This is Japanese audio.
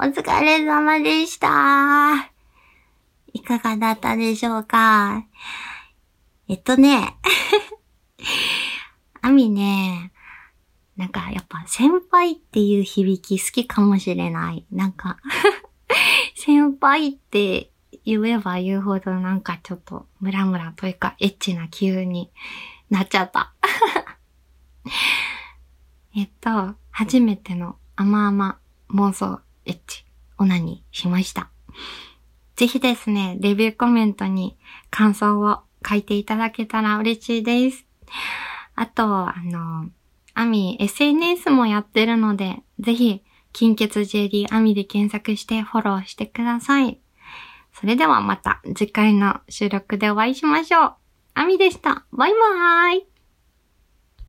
疲れ様でした。いかがだったでしょうか。アミね、なんかやっぱ先輩っていう響き好きかもしれない。なんか先輩って言えば言うほどなんかちょっとムラムラというかエッチな気分になっちゃった。初めての甘々妄想エッチオナニーしました。ぜひですね、レビューコメントに感想を書いていただけたら嬉しいです。あと、アミ SNS もやってるので、ぜひ、金欠 JD アミで検索してフォローしてください。それではまた次回の収録でお会いしましょう。アミでした。バイバーイ。